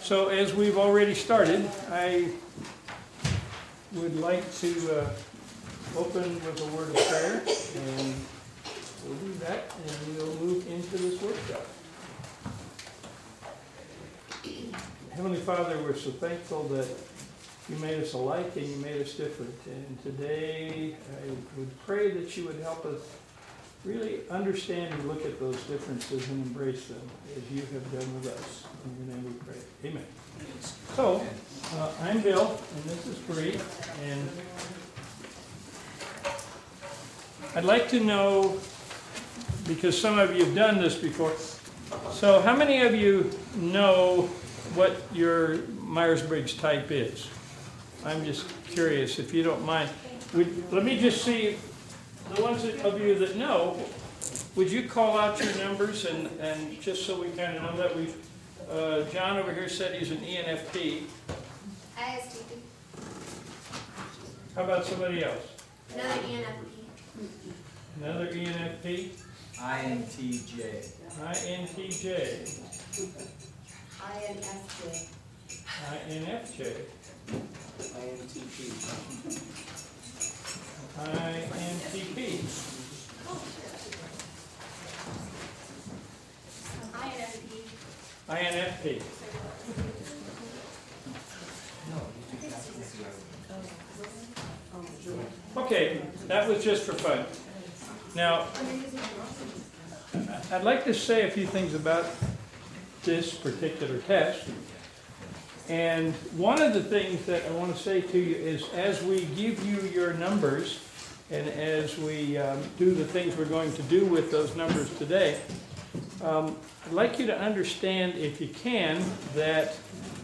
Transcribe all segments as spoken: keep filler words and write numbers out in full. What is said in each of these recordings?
So as we've already started, I would like to uh, open with a word of prayer, and we'll do that, and we'll move into this workshop. Heavenly Father, we're so thankful that you made us alike and you made us different. And today I would pray that you would help us really understand and look at those differences and embrace them as you have done with us. In your name we pray. Amen. So, uh, I'm Bill, and this is Bree, and I'd like to know, because some of you have done this before, so how many of you know what your Myers-Briggs type is? I'm just curious, if you don't mind. Would, let me just see, the ones of you that know, would you call out your numbers, and, and just so we kind of know that we've, uh, John over here said he's an E N F P. I S T P. How about somebody else? Another E N F P. Another E N F P? I N T J. I N T J. I N F J. I N F J. I N T P. I N T P. I N F P. I N F P. Okay, that was just for fun. Now, I'd like to say a few things about this particular test. And one of the things that I want to say to you is, as we give you your numbers, and as we um, do the things we're going to do with those numbers today, um, I'd like you to understand, if you can, that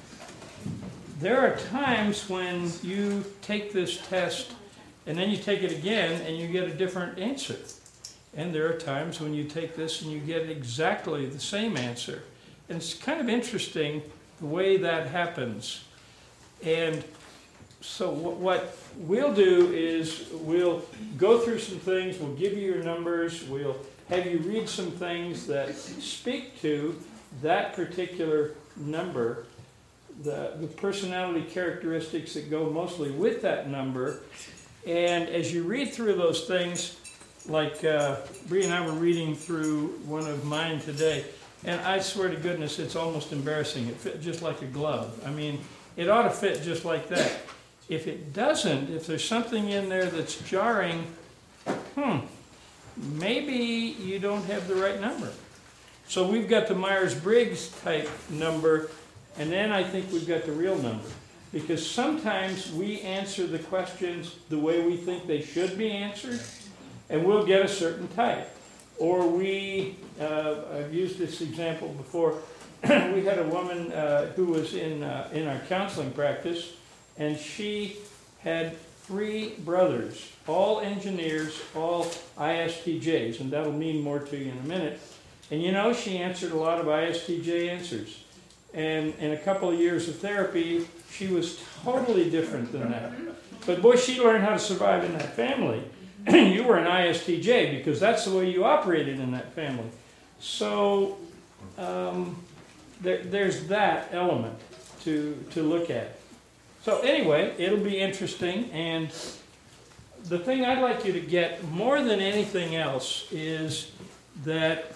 there are times when you take this test and then you take it again and you get a different answer. And there are times when you take this and you get exactly the same answer. And it's kind of interesting the way that happens. And so what we'll do is we'll go through some things, we'll give you your numbers, we'll have you read some things that speak to that particular number, the, the personality characteristics that go mostly with that number. And as you read through those things, like uh, Bree and I were reading through one of mine today, and I swear to goodness, it's almost embarrassing. It fit just like a glove. I mean, it ought to fit just like that. If it doesn't, if there's something in there that's jarring, hmm, maybe you don't have the right number. So we've got the Myers-Briggs type number, and then I think we've got the real number. Because sometimes we answer the questions the way we think they should be answered, and we'll get a certain type. Or we, uh, I've used this example before, we had a woman uh, who was in, uh, in our counseling practice, and she had three brothers, all engineers, all I S T Js, and that'll mean more to you in a minute. And you know, she answered a lot of I S T J answers. And in a couple of years of therapy, she was totally different than that. But boy, she learned how to survive in that family. You were an I S T J because that's the way you operated in that family. So um, there, there's that element to, to look at. So anyway, it'll be interesting. And the thing I'd like you to get more than anything else is that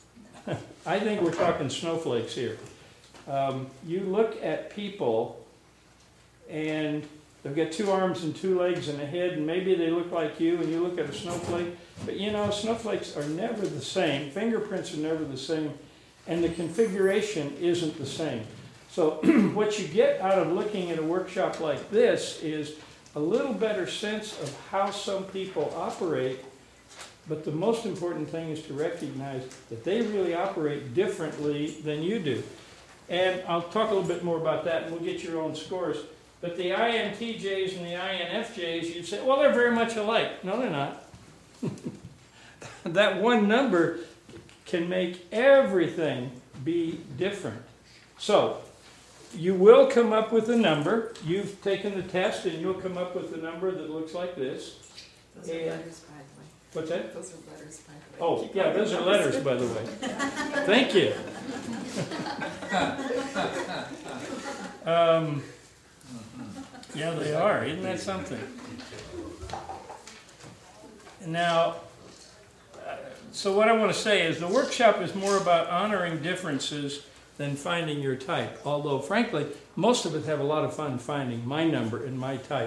I think we're talking snowflakes here. Um, you look at people and they've got two arms and two legs and a head, and maybe they look like you, and you look at a snowflake, but you know, snowflakes are never the same. Fingerprints are never the same, and the configuration isn't the same. So what you get out of looking at a workshop like this is a little better sense of how some people operate, but the most important thing is to recognize that they really operate differently than you do. And I'll talk a little bit more about that, and we'll get your own scores. But the I N T Js and the I N F Js, you'd say, well, they're very much alike. No, they're not. That one number can make everything be different. So, you will come up with a number. You've taken the test, and you'll come up with a number that looks like this. Those are And, letters, by the way. what's that? Those are letters, by the way. Oh, Keep yeah, going. those are letters, by the way. Thank you. Um, yeah, they are. Isn't that something? Now, uh, so what I want to say is the workshop is more about honoring differences than finding your type. Although, frankly, most of us have a lot of fun finding my number and my type.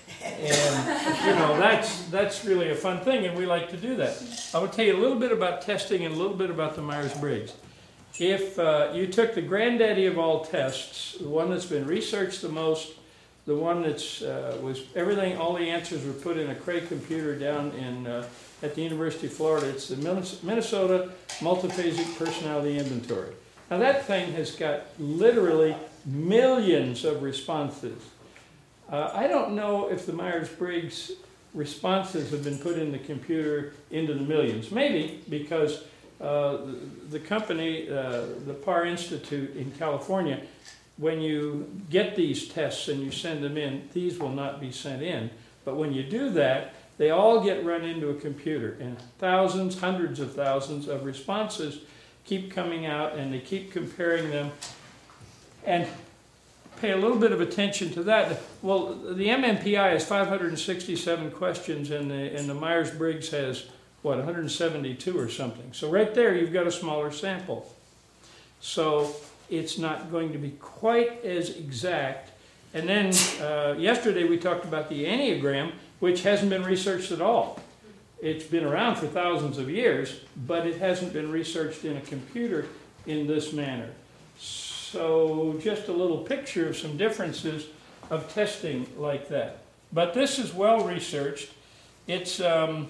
And, you know, that's, that's really a fun thing, and we like to do that. I will tell you a little bit about testing and a little bit about the Myers-Briggs. If uh, you took the granddaddy of all tests, the one that's been researched the most, the one that's uh, was everything, all the answers were put in a Cray computer down in uh, at the University of Florida. It's the Minnesota Multiphasic Personality Inventory. Now that thing has got literally millions of responses. Uh, I don't know if the Myers-Briggs responses have been put in the computer into the millions. Maybe because uh, the, the company, uh, the Parr Institute in California, when you get these tests and you send them in, these will not be sent in. But when you do that, they all get run into a computer, and thousands, hundreds of thousands of responses keep coming out, and they keep comparing them. And pay a little bit of attention to that. Well, the M M P I has five hundred sixty-seven questions, and the, and the Myers-Briggs has, what, one hundred seventy-two or something. So right there, you've got a smaller sample. So it's not going to be quite as exact. And then uh, yesterday we talked about the Enneagram, which hasn't been researched at all. It's been around for thousands of years, but it hasn't been researched in a computer in this manner. So just a little picture of some differences of testing like that. But this is well researched. It's um,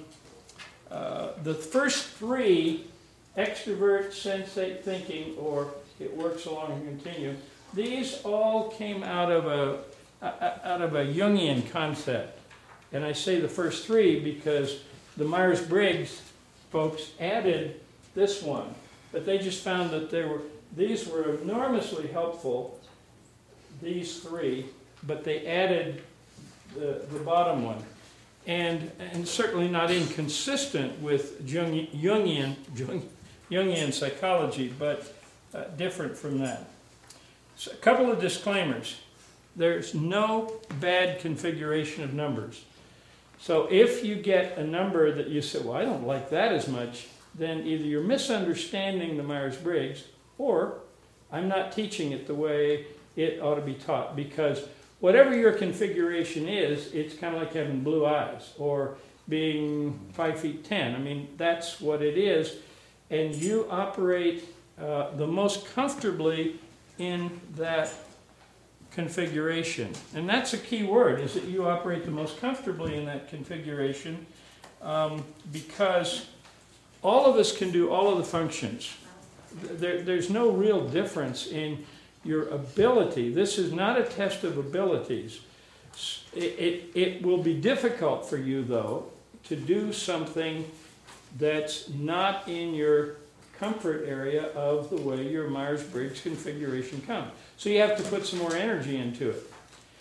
uh, the first three, extrovert, sensate, thinking, or it works along and continue. These all came out of a out of a Jungian concept. And I say the first three because the Myers-Briggs folks added this one, but they just found that there were these were enormously helpful, these three, but they added the, the bottom one. And, and certainly not inconsistent with Jung, Jungian, Jung, Jungian psychology, but uh, different from that. So a couple of disclaimers. There's no bad configuration of numbers. So if you get a number that you say, well, I don't like that as much, then either you're misunderstanding the Myers-Briggs, or I'm not teaching it the way it ought to be taught, because whatever your configuration is, it's kind of like having blue eyes or being five feet ten. I mean, that's what it is, and you operate uh, the most comfortably in that configuration. And that's a key word, is that you operate the most comfortably in that configuration, um, because all of us can do all of the functions. There, there's no real difference in your ability. This is not a test of abilities. It, it, it will be difficult for you, though, to do something that's not in your comfort area of the way your Myers-Briggs configuration comes. So you have to put some more energy into it.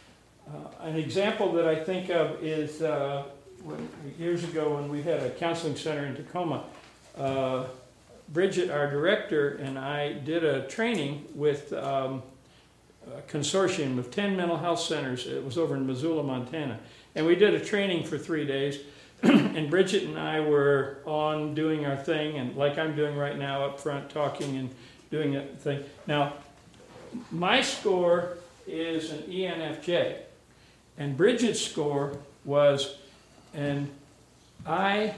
Uh, an example that I think of is uh, when, years ago when we had a counseling center in Tacoma, uh, Bridget, our director, and I did a training with um, a consortium of ten mental health centers. It was over in Missoula, Montana. And we did a training for three days. And Bridget and I were on doing our thing, and like I'm doing right now, up front talking and doing a thing. Now, my score is an E N F J, and Bridget's score was an I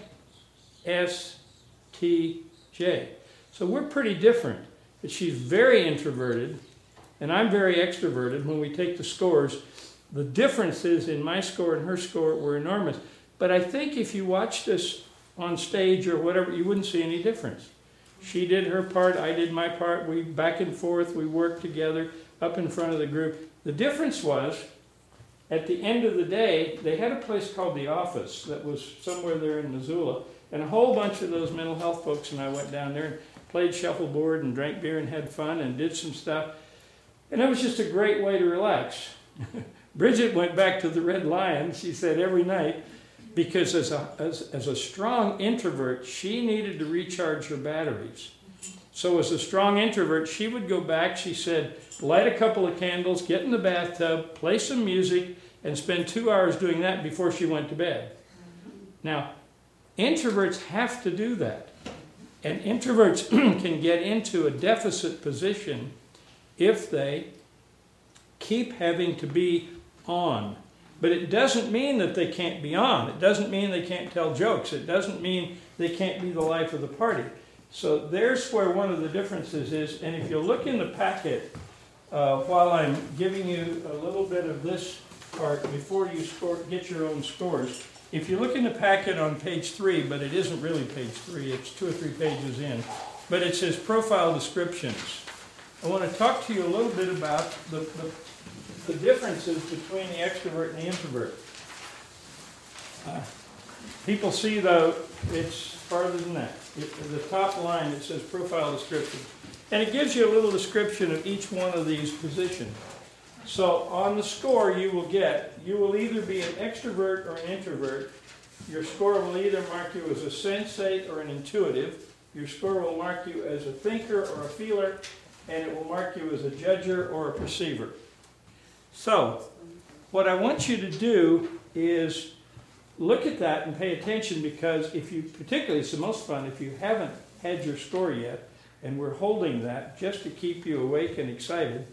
S T J. So we're pretty different. But she's very introverted, and I'm very extroverted. When we take the scores, the differences in my score and her score were enormous. But I think if you watched us on stage or whatever, you wouldn't see any difference. She did her part, I did my part, we back and forth, we worked together up in front of the group. The difference was, at the end of the day, they had a place called The Office that was somewhere there in Missoula, and a whole bunch of those mental health folks and I went down there and played shuffleboard and drank beer and had fun and did some stuff. And it was just a great way to relax. Bridget went back to the Red Lion, she said, every night, because as a, as, as a strong introvert, she needed to recharge her batteries. So as a strong introvert, she would go back, she said, light a couple of candles, get in the bathtub, play some music, and spend two hours doing that before she went to bed. Now, introverts have to do that. And introverts can get into a deficit position if they keep having to be on. But it doesn't mean that they can't be on. It doesn't mean they can't tell jokes. It doesn't mean they can't be the life of the party. So there's where one of the differences is. And if you look in the packet, uh, while I'm giving you a little bit of this part before you score, get your own scores, if you look in the packet on page three, but it isn't really page three, it's two or three pages in, but it says profile descriptions. I want to talk to you a little bit about the, the, the differences between the extrovert and the introvert. Uh, people see, though, it's farther than that. It, the top line, it says profile descriptions. And it gives you a little description of each one of these positions. So on the score you will get, you will either be an extrovert or an introvert. Your score will either mark you as a sensate or an intuitive. Your score will mark you as a thinker or a feeler, and it will mark you as a judger or a perceiver. So what I want you to do is look at that and pay attention, because if you, particularly it's the most fun if you haven't had your score yet, and we're holding that just to keep you awake and excited.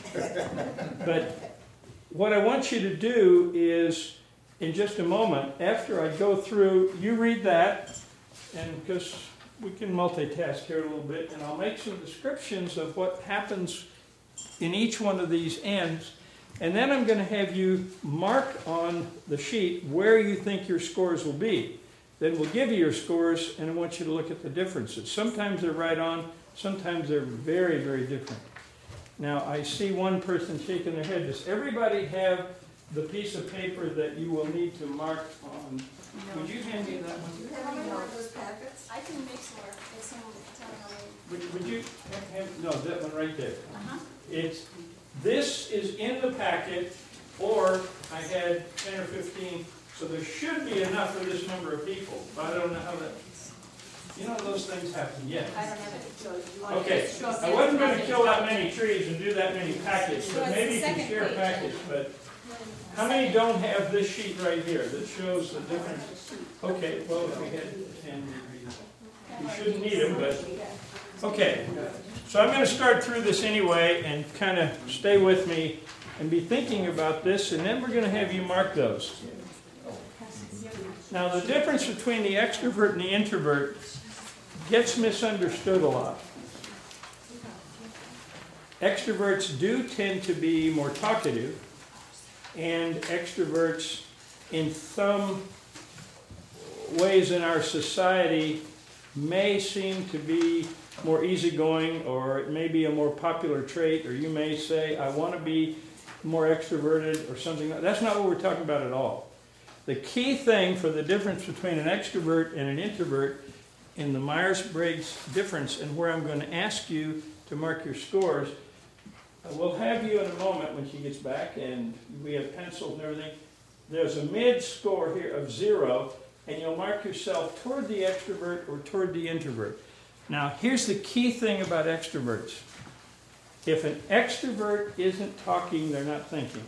But what I want you to do is, in just a moment, after I go through, you read that, and because we can multitask here a little bit, and I'll make some descriptions of what happens in each one of these ends, and then I'm going to have you mark on the sheet where you think your scores will be. Then we'll give you your scores, and I want you to look at the differences. Sometimes they're right on, sometimes they're very, very different. Now, I see one person shaking their head. Does everybody have the piece of paper that you will need to mark on? No. Would you hand me that one? Do you have any more of those packets? I can make sure. It's in, telling already. Would, would you have, no, that one right there. Uh-huh. It's, this is in the packet, or I had ten or fifteen, so there should be enough for this number of people, but I don't know how that, you know, those things happen, yes. I don't have it. So you want Okay, to show us I the wasn't going to package? kill that many trees and do that many packets, Show but us maybe the you can second share page. packets, but how many don't have this sheet right here that shows the difference? Okay, well, if we had ten, we shouldn't need them, but, okay. So I'm going to start through this anyway and kind of stay with me and be thinking about this, and then we're going to have you mark those. Now, the difference between the extrovert and the introvert gets misunderstood a lot. Extroverts do tend to be more talkative, and extroverts, in some ways in our society, may seem to be more easygoing, or it may be a more popular trait, or you may say, I want to be more extroverted, or something. That's not what we're talking about at all. The key thing for the difference between an extrovert and an introvert in the Myers-Briggs difference, and where I'm going to ask you to mark your scores, we'll have you in a moment when she gets back, and we have pencils and everything. There's a mid score here of zero, and you'll mark yourself toward the extrovert or toward the introvert. Now, here's the key thing about extroverts. If an extrovert isn't talking, they're not thinking.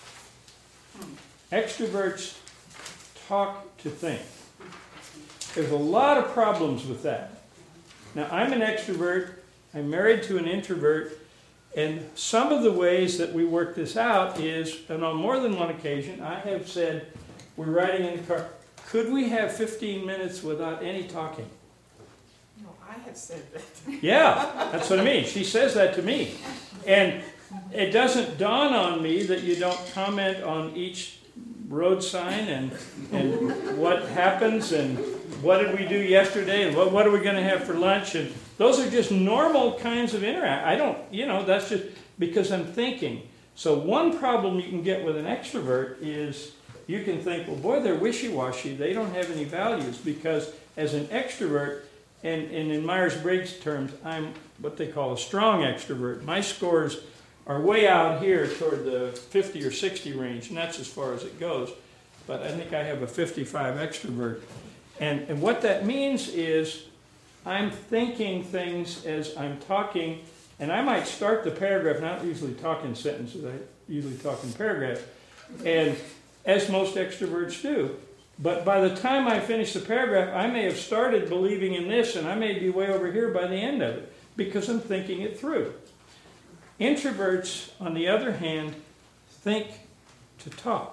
Extroverts talk to think. There's a lot of problems with that. Now, I'm an extrovert. I'm married to an introvert. And some of the ways that we work this out is, and on more than one occasion, I have said, we're riding in the car, could we have fifteen minutes without any talking? No, I have said that. Yeah, that's what I mean. She says that to me. And it doesn't dawn on me that you don't comment on each road sign and, and what happens and what did we do yesterday and what, what are we going to have for lunch. And those are just normal kinds of interact. I don't, you know, that's just because I'm thinking. So one problem you can get with an extrovert is you can think, well, boy, they're wishy-washy. They don't have any values, because as an extrovert, and, and in Myers-Briggs terms, I'm what they call a strong extrovert. My scores are way out here toward the fifty or sixty range, and that's as far as it goes. But I think I have a fifty-five extrovert. And, and what that means is I'm thinking things as I'm talking, and I might start the paragraph, and I don't usually talk in sentences, I usually talk in paragraphs, and as most extroverts do. But by the time I finish the paragraph, I may have started believing in this, and I may be way over here by the end of it, because I'm thinking it through. Introverts, on the other hand, think to talk.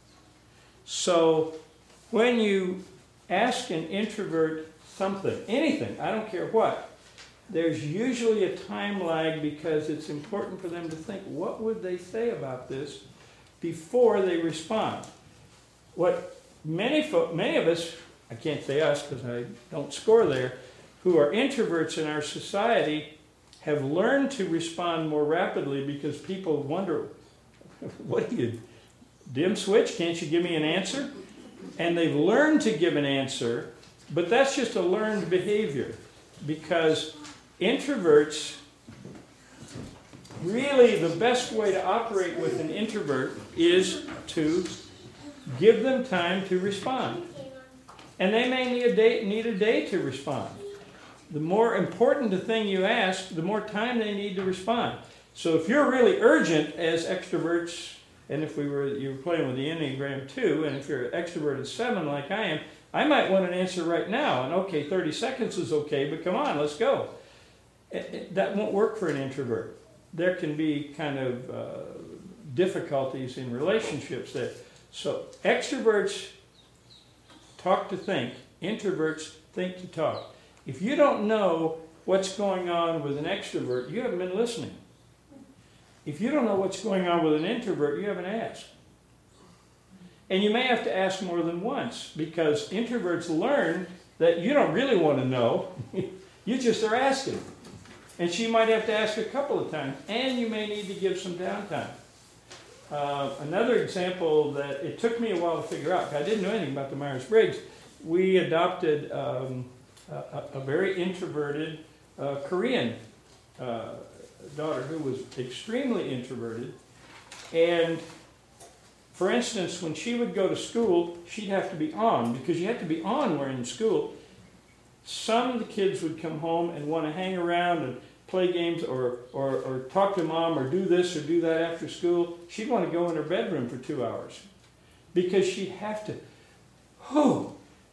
So when you ask an introvert something, anything, I don't care what, there's usually a time lag because it's important for them to think, what would they say about this before they respond? What many fo- many of us, I can't say us because I don't score there, who are introverts in our society have learned to respond more rapidly because people wonder, what do you, dim switch, can't you give me an answer? And they've learned to give an answer, but that's just a learned behavior because introverts, really the best way to operate with an introvert is to give them time to respond. And they may need a day, need a day to respond. The more important the thing you ask, the more time they need to respond. So if you're really urgent as extroverts, and if we were you were playing with the Enneagram two, and if you're an extroverted seven like I am, I might want an answer right now. And okay, thirty seconds is okay, but come on, let's go. It, it, that won't work for an introvert. There can be kind of uh, difficulties in relationships there. So extroverts talk to think. Introverts think to talk. If you don't know what's going on with an extrovert, you haven't been listening. If you don't know what's going on with an introvert, you haven't asked. And you may have to ask more than once because introverts learn that you don't really want to know. You just are asking. And she might have to ask a couple of times, and you may need to give some downtime. Uh, another example that it took me a while to figure out, because I didn't know anything about the Myers-Briggs, we adopted um, a, a very introverted uh, Korean uh, daughter who was extremely introverted. And for instance, when she would go to school, she'd have to be on, because you had to be on when you're in school. Some of the kids would come home and want to hang around and play games or, or, or talk to mom or do this or do that after school. She'd want to go in her bedroom for two hours because she'd have to whew,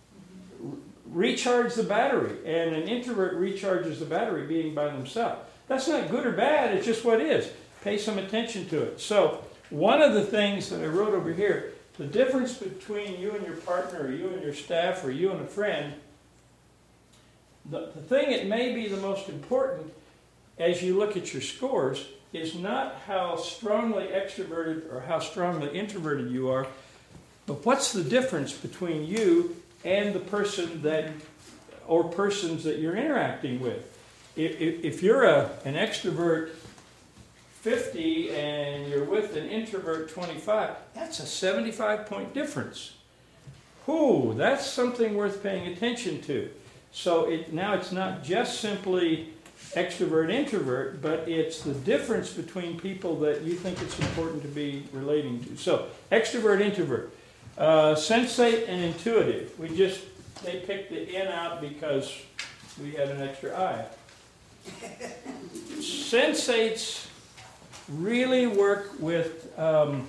recharge the battery. And an introvert recharges the battery being by themselves. That's not good or bad, it's just what is. Pay some attention to it. So one of the things that I wrote over here, the difference between you and your partner or you and your staff or you and a friend, the, the thing that may be the most important as you look at your scores is not how strongly extroverted or how strongly introverted you are, but what's the difference between you and the person that, or persons that you're interacting with. If, if, if you're a, an extrovert fifty and you're with an introvert twenty-five, that's a seventy-five point difference. Whew, that's something worth paying attention to. So it, now it's not just simply extrovert, introvert, but it's the difference between people that you think it's important to be relating to. So extrovert, introvert, uh, sensate and intuitive. We just, they picked the N out because we had an extra I. Sensates really work with um,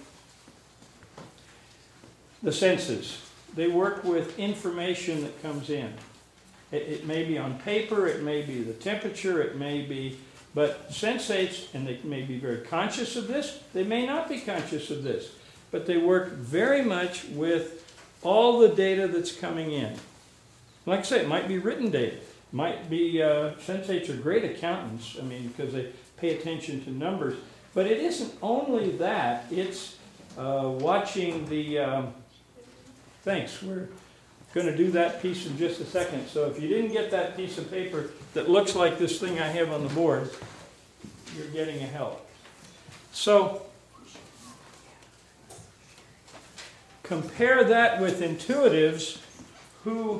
the senses. They work with information that comes in. It, it may be on paper, it may be the temperature, it may be, but sensates, and they may be very conscious of this, they may not be conscious of this, but they work very much with all the data that's coming in. Like I say, it might be written data. Might be, uh, sensates are great accountants, I mean, because they pay attention to numbers. But it isn't only that, it's uh, watching the, um, thanks, we're going to do that piece in just a second. So if you didn't get that piece of paper that looks like this thing I have on the board, you're getting a help. So compare that with intuitives who,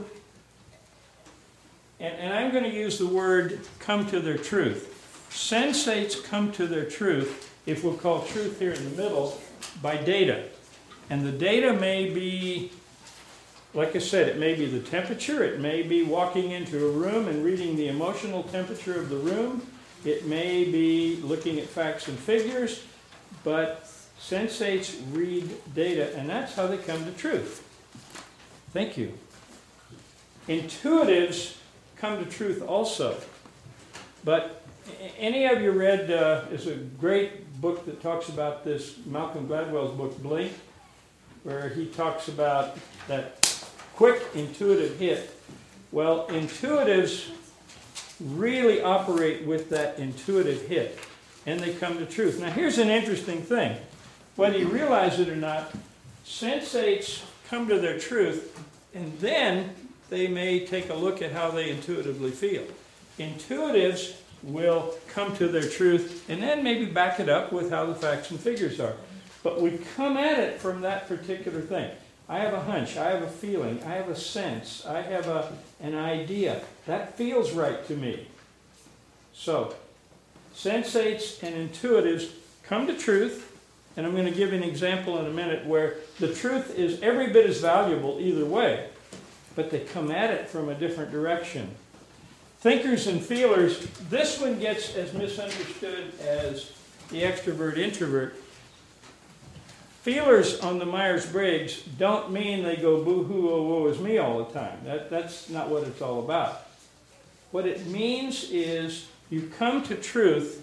and, and I'm going to use the word come to their truth. Sensates come to their truth, if we'll call truth here in the middle, by data. And the data may be like I said, it may be the temperature, it may be walking into a room and reading the emotional temperature of the room, it may be looking at facts and figures, but sensates read data, and that's how they come to truth. Thank you. Intuitives come to truth also. But any of you read, uh, is a great book that talks about this, Malcolm Gladwell's book, Blink, where he talks about that quick intuitive hit. Well, intuitives really operate with that intuitive hit, and they come to truth. Now, here's an interesting thing. Whether you realize it or not, sensates come to their truth, and then they may take a look at how they intuitively feel. Intuitives will come to their truth, and then maybe back it up with how the facts and figures are. But we come at it from that particular thing. I have a hunch, I have a feeling, I have a sense, I have a, an idea. That feels right to me. So, sensates and intuitives come to truth, and I'm going to give you an example in a minute where the truth is every bit as valuable either way, but they come at it from a different direction. Thinkers and feelers, this one gets as misunderstood as the extrovert-introvert. Feelers on the Myers-Briggs don't mean they go boo-hoo, oh, woe is me all the time. That, that's not what it's all about. What it means is you come to truth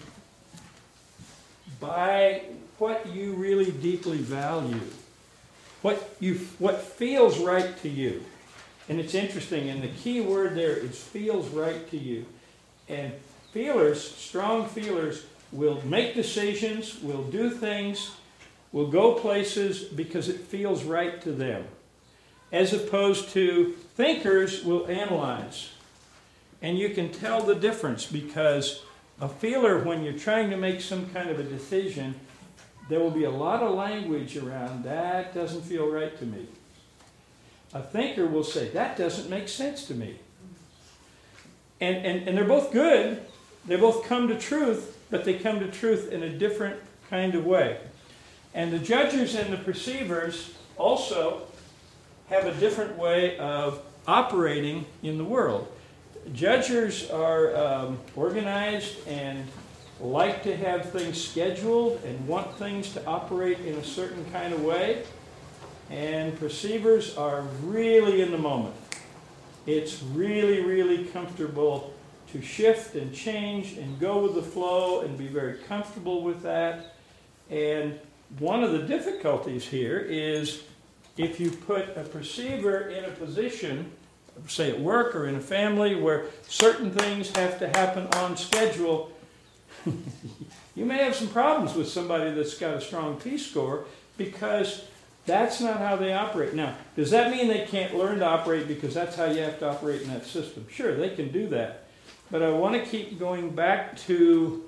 by what you really deeply value, what you, what feels right to you. And it's interesting, and the key word there is feels right to you. And feelers, strong feelers, will make decisions, will do things, will go places because it feels right to them. As opposed to thinkers will analyze. And you can tell the difference because a feeler, when you're trying to make some kind of a decision, there will be a lot of language around, that doesn't feel right to me. A thinker will say, that doesn't make sense to me. And, and, and they're both good. They both come to truth, but they come to truth in a different kind of way. And the judgers and the perceivers also have a different way of operating in the world. Judgers are um, organized and like to have things scheduled and want things to operate in a certain kind of way. And perceivers are really in the moment. It's really, really comfortable to shift and change and go with the flow and be very comfortable with that. And one of the difficulties here is if you put a perceiver in a position, say at work or in a family, where certain things have to happen on schedule, you may have some problems with somebody that's got a strong P score because that's not how they operate. Now, does that mean they can't learn to operate because that's how you have to operate in that system? Sure, they can do that. But I want to keep going back to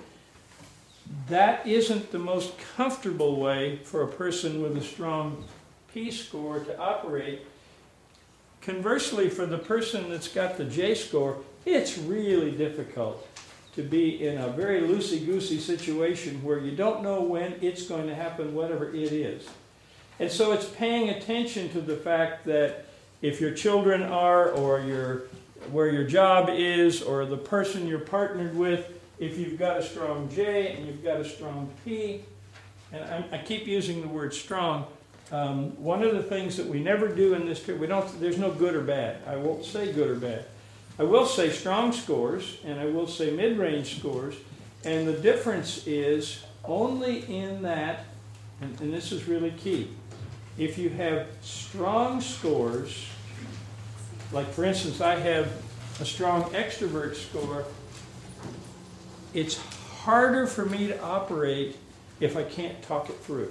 that isn't the most comfortable way for a person with a strong P score to operate. Conversely, for the person that's got the J score, it's really difficult to be in a very loosey-goosey situation where you don't know when it's going to happen, whatever it is. And so it's paying attention to the fact that if your children are, or your, where your job is, or the person you're partnered with, if you've got a strong J and you've got a strong P, and I, I keep using the word strong, um, one of the things that we never do in this, we don't, there's no good or bad. I won't say good or bad. I will say strong scores, and I will say mid-range scores, and the difference is only in that, and, and this is really key, if you have strong scores, like for instance I have a strong extrovert score, it's harder for me to operate if I can't talk it through.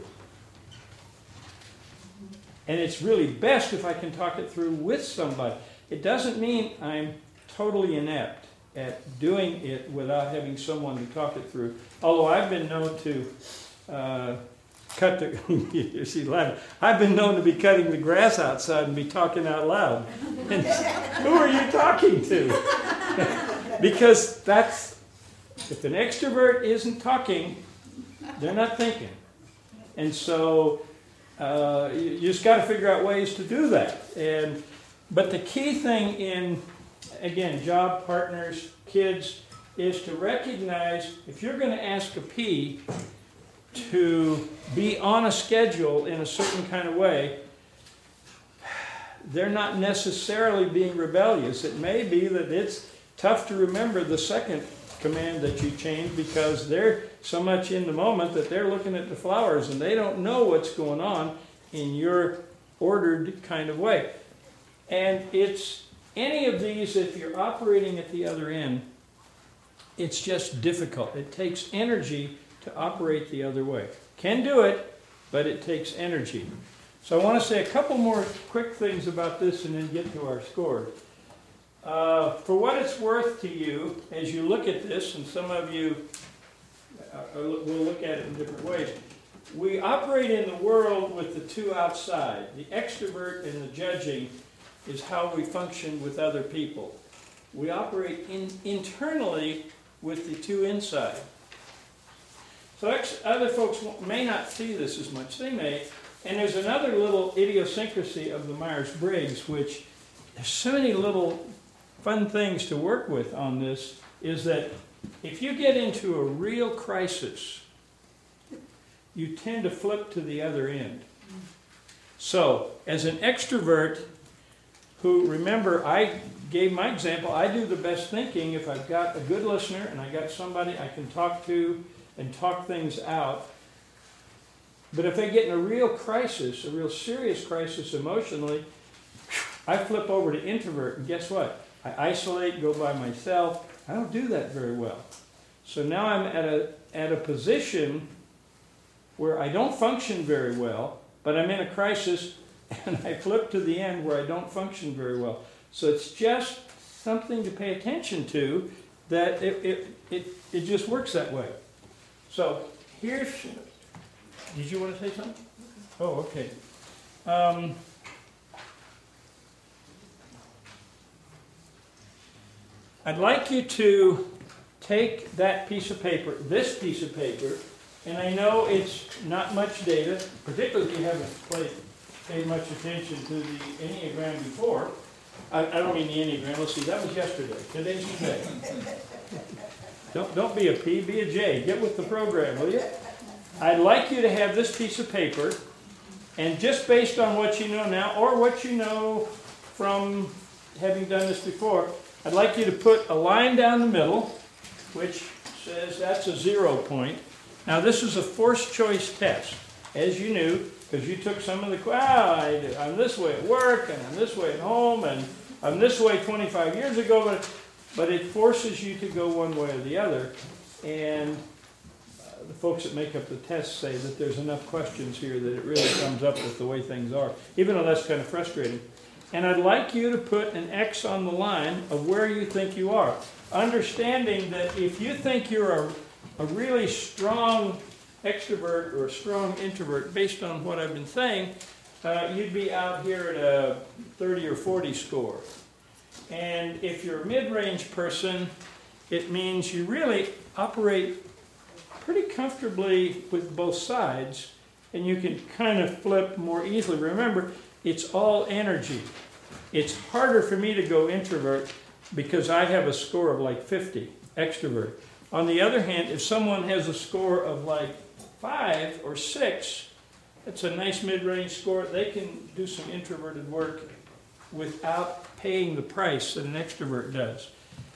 And it's really best if I can talk it through with somebody. It doesn't mean I'm totally inept at doing it without having someone to talk it through. Although I've been known to uh, cut the, you see, laughing. I've been known to be cutting the grass outside and be talking out loud. And who are you talking to? Because that's, if an extrovert isn't talking, they're not thinking. And so uh, you, you just got to figure out ways to do that. And But the key thing in, again, job, partners, kids, is to recognize if you're going to ask a P to be on a schedule in a certain kind of way, they're not necessarily being rebellious. It may be that it's tough to remember the second command that you changed because they're so much in the moment that they're looking at the flowers and they don't know what's going on in your ordered kind of way. And it's any of these, if you're operating at the other end, it's just difficult. It takes energy to operate the other way. Can do it, but it takes energy. So I want to say a couple more quick things about this and then get to our scores. Uh, for what it's worth to you, as you look at this, and some of you uh, will look at it in different ways, we operate in the world with the two outside. The extrovert and the judging is how we function with other people. We operate in, internally with the two inside. So ex- other folks may not see this as much. They may. And there's another little idiosyncrasy of the Myers-Briggs, which there's so many little fun things to work with on this, is that if you get into a real crisis, you tend to flip to the other end. So, as an extrovert, who, remember, I gave my example, I do the best thinking if I've got a good listener and I got somebody I can talk to and talk things out. But if I get in a real crisis, a real serious crisis emotionally, I flip over to introvert, and guess what? I isolate, go by myself. I don't do that very well. So now I'm at a, at a position where I don't function very well, but I'm in a crisis, and I flip to the end where I don't function very well. So it's just something to pay attention to, that it, it, it, it just works that way. So here's... Did you want to say something? Oh, okay. Um, I'd like you to take that piece of paper, this piece of paper, and I know it's not much data, particularly if you haven't played, paid much attention to the Enneagram before. I, I don't mean the Enneagram. Let's see, that was yesterday. Today's today. Don't, don't be a P, be a J. Get with the program, will you? I'd like you to have this piece of paper, and just based on what you know now, or what you know from having done this before, I'd like you to put a line down the middle, which says that's a zero point. Now this is a forced choice test, as you knew, because you took some of the, wow, I, I'm this way at work, and I'm this way at home, and I'm this way twenty-five years ago, but, but it forces you to go one way or the other. And the folks that make up the test say that there's enough questions here that it really comes up with the way things are, even though that's kind of frustrating. And I'd like you to put an X on the line of where you think you are, understanding that if you think you're a, a really strong extrovert or a strong introvert, based on what I've been saying, uh, you'd be out here at a thirty or forty score. And if you're a mid-range person, it means you really operate pretty comfortably with both sides, and you can kind of flip more easily. Remember, it's all energy. It's harder for me to go introvert because I have a score of like fifty, extrovert. On the other hand, if someone has a score of like five or six, that's a nice mid-range score. They can do some introverted work without paying the price that an extrovert does.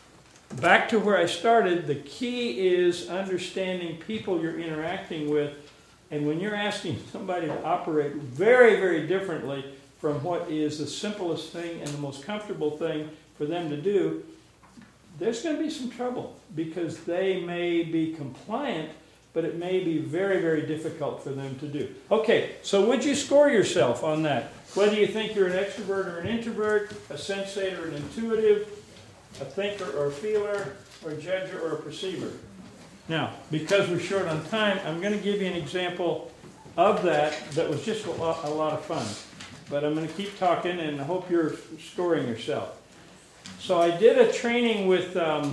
Back to where I started, the key is understanding people you're interacting with, and when you're asking somebody to operate very, very differently from what is the simplest thing and the most comfortable thing for them to do, there's going to be some trouble, because they may be compliant, but it may be very, very difficult for them to do. Okay, so would you score yourself on that? Whether you think you're an extrovert or an introvert, a sensate or an intuitive, a thinker or a feeler, or a judger or a perceiver. Now, because we're short on time, I'm going to give you an example of that that was just a lot, a lot of fun. But I'm going to keep talking, and I hope you're scoring yourself. So I did a training with um,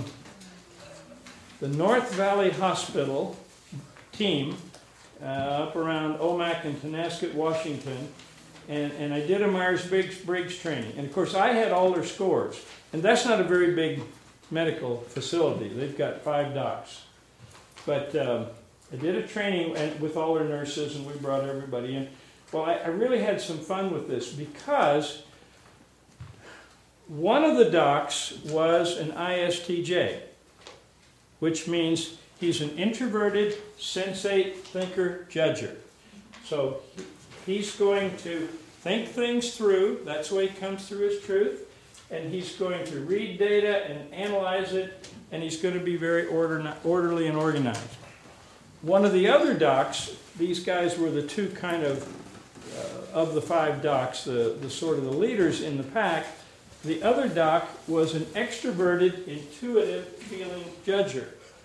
the North Valley Hospital team uh, up around Omak and Tonasket, Washington. and, and I did a Myers-Briggs Briggs training. And of course, I had all their scores. And that's not a very big medical facility. They've got five docs. But um, I did a training and, with all their nurses, and we brought everybody in. Well, I, I really had some fun with this because one of the docs was an I S T J, which means he's an introverted, sensate, thinker, judger. So he's going to think things through. That's the way he comes through his truth. And he's going to read data and analyze it, and he's going to be very order, orderly and organized. One of the other docs, these guys were the two kind of, uh, of the five docs, the, the sort of the leaders in the pack. The other doc was an extroverted, intuitive, feeling judger.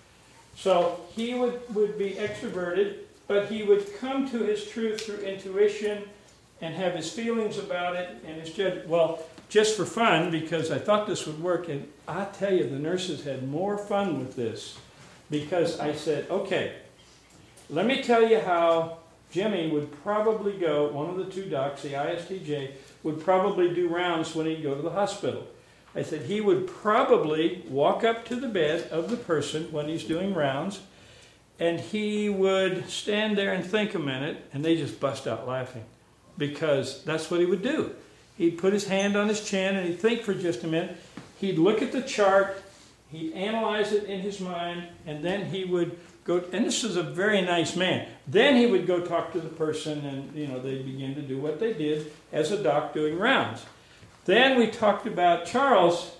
So he would, would be extroverted, but he would come to his truth through intuition and have his feelings about it and his judgment. Well, just for fun, because I thought this would work, and I tell you, the nurses had more fun with this, because I said, okay, let me tell you how Jimmy would probably go, one of the two docs, the I S T J, would probably do rounds when he'd go to the hospital. I said he would probably walk up to the bed of the person when he's doing rounds, and he would stand there and think a minute, and they just bust out laughing, because that's what he would do. He'd put his hand on his chin and he'd think for just a minute. He'd look at the chart, he'd analyze it in his mind, and then he would go, and this is a very nice man. Then he would go talk to the person, and you know, they'd begin to do what they did as a doc doing rounds. Then we talked about Charles,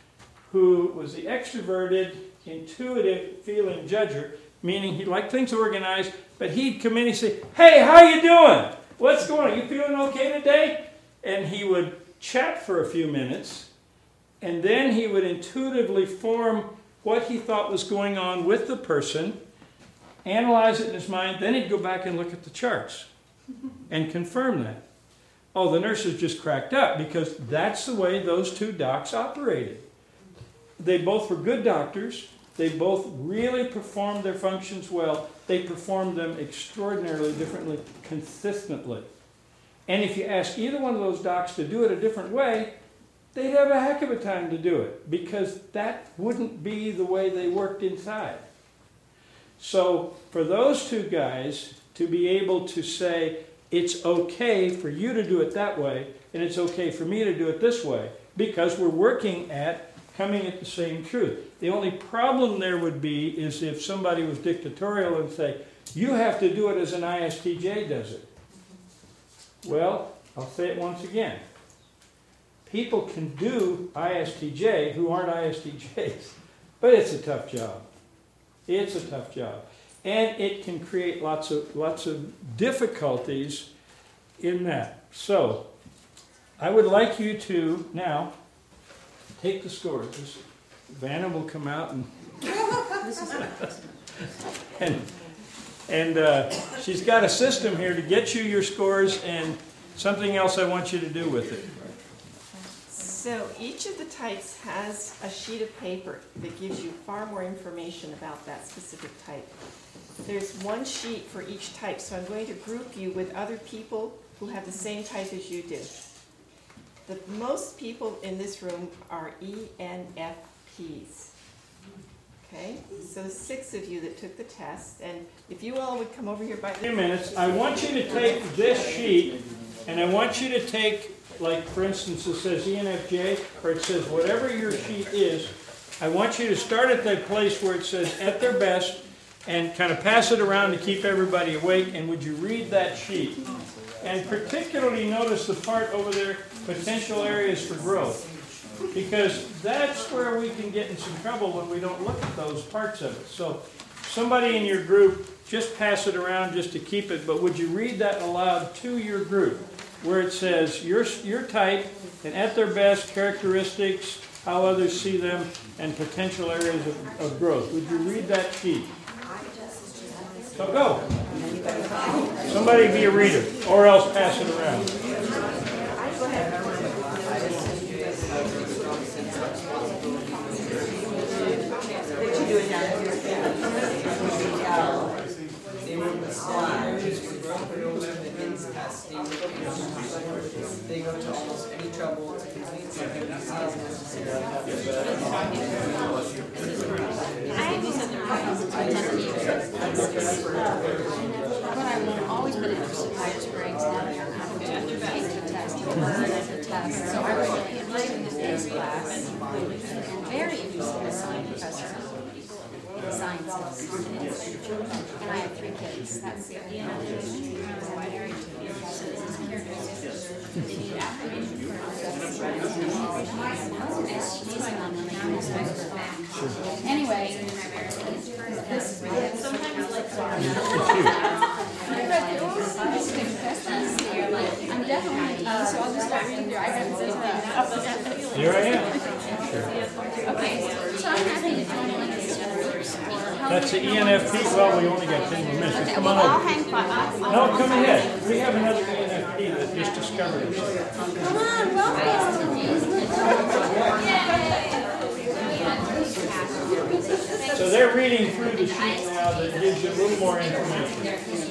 who was the extroverted, intuitive, feeling judger, meaning he liked things organized, but he'd come in and say, hey, how you doing? What's going on? You feeling okay today? And he would chat for a few minutes, and then he would intuitively form what he thought was going on with the person, analyze it in his mind, then he'd go back and look at the charts and confirm that. Oh, the nurses just cracked up, because that's the way those two docs operated. They both were good doctors. They both really performed their functions well. They performed them extraordinarily differently, consistently. And if you ask either one of those docs to do it a different way, they'd have a heck of a time to do it, because that wouldn't be the way they worked inside. So for those two guys to be able to say, it's okay for you to do it that way, and it's okay for me to do it this way, because we're working at coming at the same truth. The only problem there would be is if somebody was dictatorial and say, you have to do it as an I S T J does it. Well, I'll say it once again. People can do I S T J who aren't I S T Js, but it's a tough job. It's a tough job. And it can create lots of, lots of difficulties in that. So, I would like you to now take the scores. This, Vanna will come out and and And uh, she's got a system here to get you your scores and something else I want you to do with it. So each of the types has a sheet of paper that gives you far more information about that specific type. There's one sheet for each type, so I'm going to group you with other people who have the same type as you do. The most people in this room are E N F Ps. Okay, so six of you that took the test, and if you all would come over here by A few minutes, I want you to take this sheet, and I want you to take, like for instance, it says E N F J, or it says whatever your sheet is, I want you to start at that place where it says at their best, and kind of pass it around to keep everybody awake, and would you read that sheet? And particularly notice the part over there, potential areas for growth. Because that's where we can get in some trouble when we don't look at those parts of it. So somebody in your group, just pass it around just to keep it, but would you read that aloud to your group, where it says your, your type, and at their best, characteristics, how others see them, and potential areas of, of growth. Would you read that sheet? So go. Somebody be a reader, or else pass it around. Go ahead. Did you do it down here? In the slides, testing. they go to almost any trouble to convene something that's not necessary. But I will always been interested in Myers-Briggs and how to take the test, to learn the test. So I was really interested in this class. Very interested in a science professor. Science. And I have three kids. That's the other Anyway, this sometimes like I'm definitely uh, so I'll just start reading through. I read this. Here I am. Okay, so I'm happy to join one of these generators. That's the E N F P. Well, we only got ten more minutes. Okay, Come well, on I'll over. hang five. No, come ahead. We have another E N F P that just discovered us. Come on, welcome. So they're reading through the sheet now that gives you a little more information.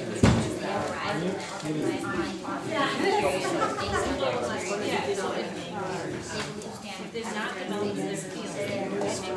There's not developed this field.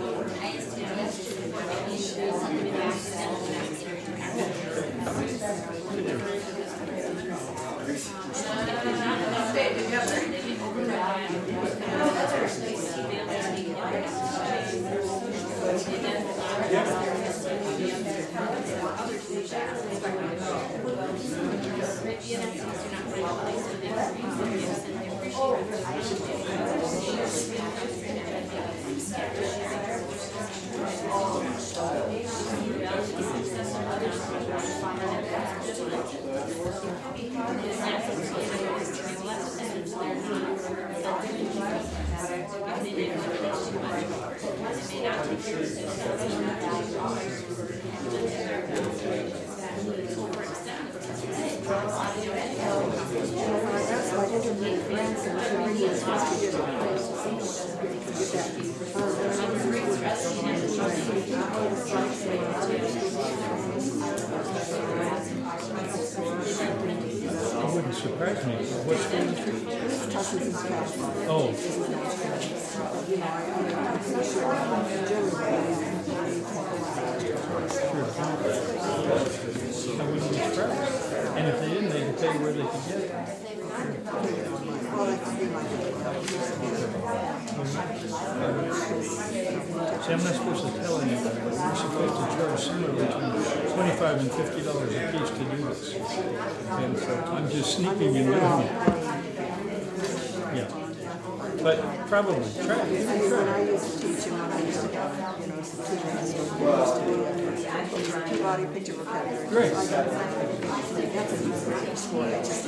It wouldn't surprise me. What's the Oh. I wouldn't be surprised. And if they didn't, they could tell you where they could get it. See, I'm not supposed to tell anybody. We're supposed to charge somewhere between twenty-five and fifty dollars a piece to do this. And so I'm just sneaking and doing it. Yeah. But probably, try it. When I used to teach and when I used to have, you know, some teaching assistants, we used to do a Peabody picture vocabulary. Great. I got that. That's an easy way to score it. Just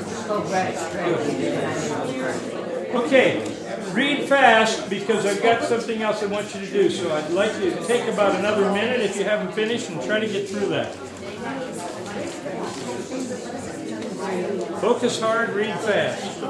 Okay, read fast because I've got something else I want you to do. So I'd like you to take about another minute if you haven't finished and try to get through that. Focus hard, read fast.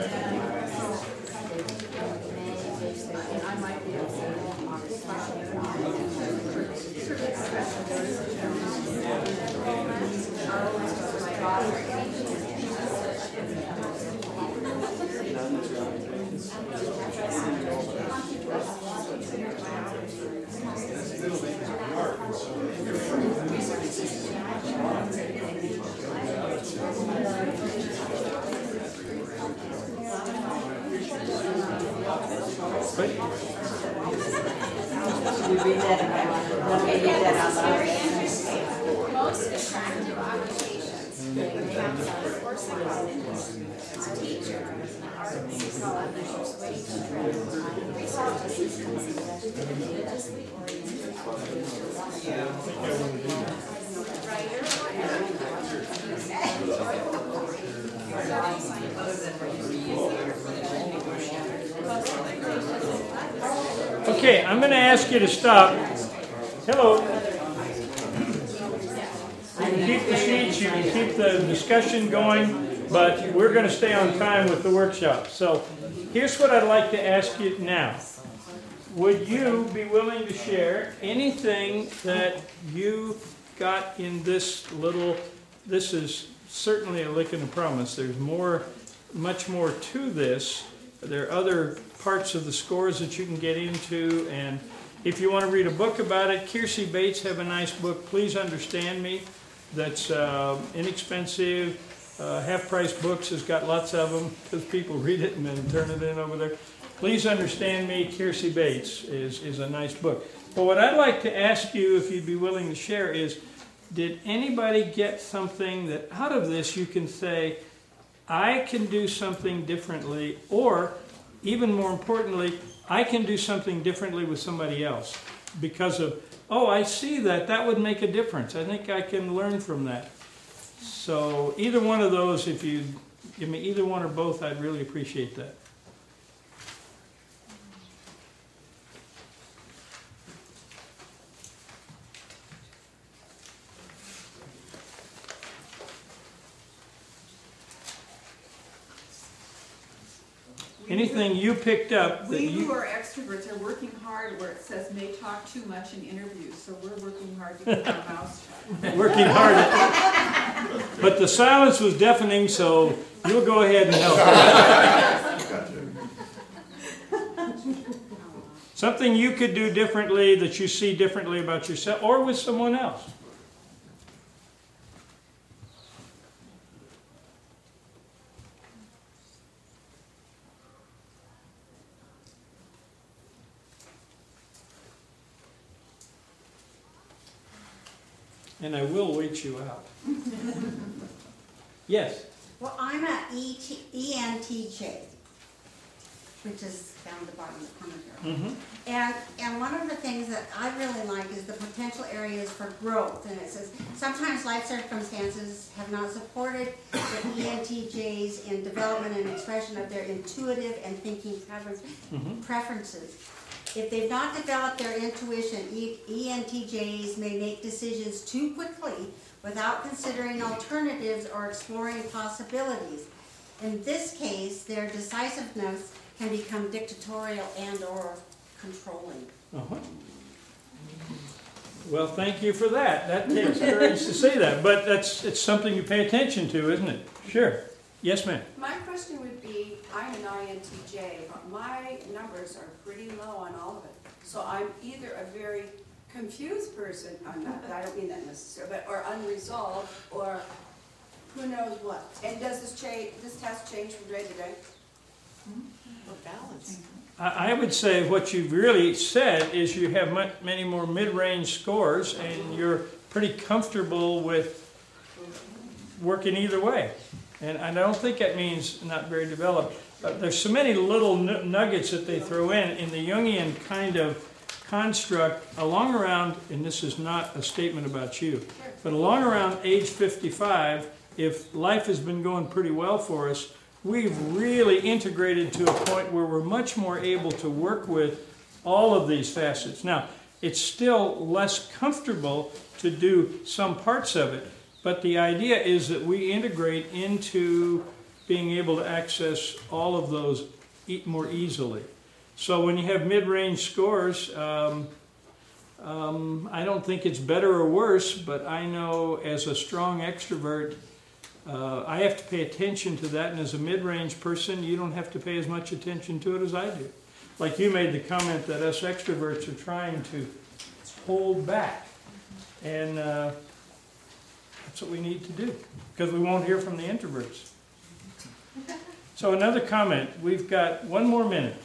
But You read that again. Let me read that out loud. Most attractive occupations. First thing is teacher, artist, research assistants, religiously oriented, writer, okay, I'm going to ask you to stop. Hello. You can keep the sheets, you can keep the discussion going, but we're going to stay on time with the workshop. So here's what I'd like to ask you now. Would you be willing to share anything that you got in this little, this is certainly a lick and a promise. There's more much more to this. There are other parts of the scores that you can get into, and if you want to read a book about it, Kiersey Bates have a nice book, Please Understand Me, that's uh, inexpensive. Uh, Half Price Books has got lots of them because people read it and then turn it in over there. Please Understand Me, Kiersey Bates is, is a nice book. But what I'd like to ask you, if you'd be willing to share, is did anybody get something that out of this you can say, I can do something differently, or even more importantly, I can do something differently with somebody else because of, oh, I see that, that would make a difference. I think I can learn from that. So either one of those, if you give me either one or both, I'd really appreciate that. Anything you picked up that We you... who are extroverts are working hard where it says may talk too much in interviews, so we're working hard to keep our mouths shut. Working hard at it. But the silence was deafening, so you'll go ahead and help. Something you could do differently that you see differently about yourself or with someone else. And I will wait you out. Yes? Well, I'm a E T E N T J, which is down at the bottom of the corner here. Mm-hmm. And, and one of the things that I really like is the potential areas for growth. And it says, sometimes life circumstances have not supported the E N T Js in development and expression of their intuitive and thinking preference, Mm-hmm. preferences. If they've not developed their intuition, E N T Js may make decisions too quickly without considering alternatives or exploring possibilities. In this case, their decisiveness can become dictatorial and or controlling. Uh-huh. Well, thank you for that. That takes courage to say that, but that's it's something you pay attention to, isn't it? Sure. Yes, ma'am. My question would be, I'm an I N T J, but my numbers are pretty low on all of it. So I'm either a very confused person, I'm not, I don't mean that necessarily, but, or unresolved, or who knows what. And does this change, this test change from day to day? Or balance. I I would say what you've really said is you have much, many more mid-range scores, and you're pretty comfortable with working either way. And I don't think that means not very developed. Uh, there's so many little n nuggets that they throw in, in the Jungian kind of construct, along around, and this is not a statement about you, but along around age fifty-five, if life has been going pretty well for us, we've really integrated to a point where we're much more able to work with all of these facets. Now, it's still less comfortable to do some parts of it, but the idea is that we integrate into being able to access all of those e more easily. So when you have mid-range scores, um, um, I don't think it's better or worse, but I know as a strong extrovert, uh, I have to pay attention to that, and as a mid-range person, you don't have to pay as much attention to it as I do. Like you made the comment that us extroverts are trying to hold back, and uh, that's what we need to do, because we won't hear from the introverts. So another comment, we've got one more minute.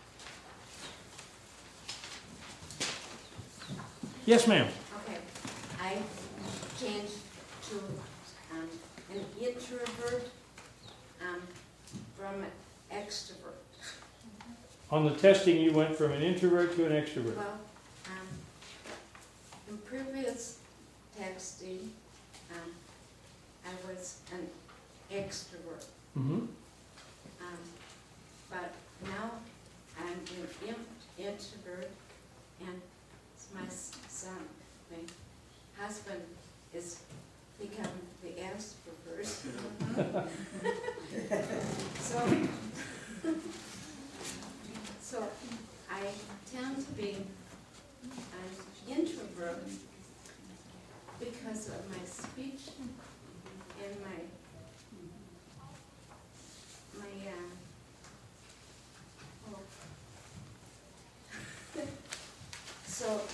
Yes, ma'am. Okay, I changed to um, an introvert um, from an extrovert. On the testing, you went from an introvert to an extrovert. Well, um, in previous texting, um, I was an extrovert. Mm-hmm. Um, but now I'm an in introvert, and my son, my husband, is become the extrovert. so, so I tend to be an introvert because of my speech and my my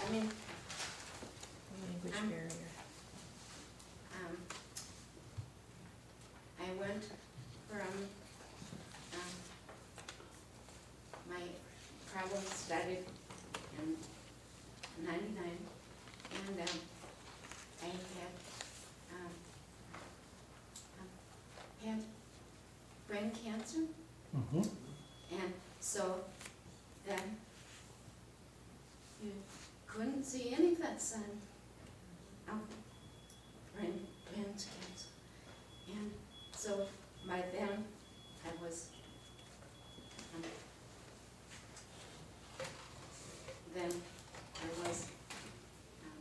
I mean, Language Um, barrier. um, I went from, um, my problem started in ninety-nine, and, um, I had, um, um, had brain cancer, Mhm. and so then you couldn't see any of that sun. Um, brain, brain cancer. And so by then I was, um, then I was, um,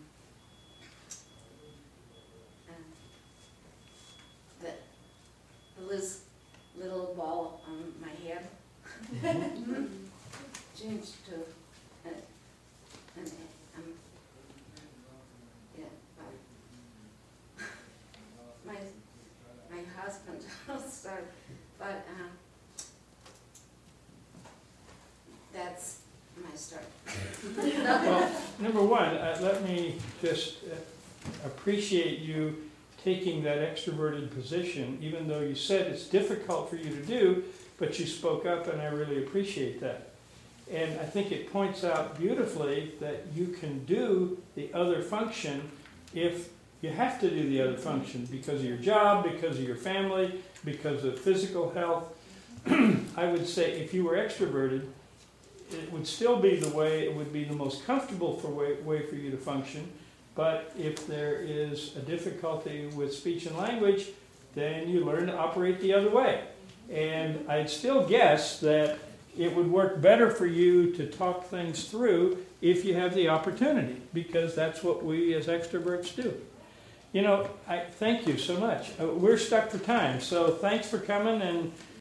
um, the, the Liz, little ball on my head changed to a, an, um, yeah, but my, my husband started, but, um, that's my story. Well, number one, uh, let me just uh, appreciate you taking that extroverted position, even though you said it's difficult for you to do, but you spoke up, and I really appreciate that. And I think it points out beautifully that you can do the other function if you have to do the other function because of your job, because of your family, because of physical health. I would say if you were extroverted, it would still be the way, it would be the most comfortable for way, way for you to function. But if there is a difficulty with speech and language, then you learn to operate the other way. And I'd still guess that it would work better for you to talk things through if you have the opportunity, because that's what we as extroverts do. You know, I thank you so much. Uh, We're stuck for time, so thanks for coming, and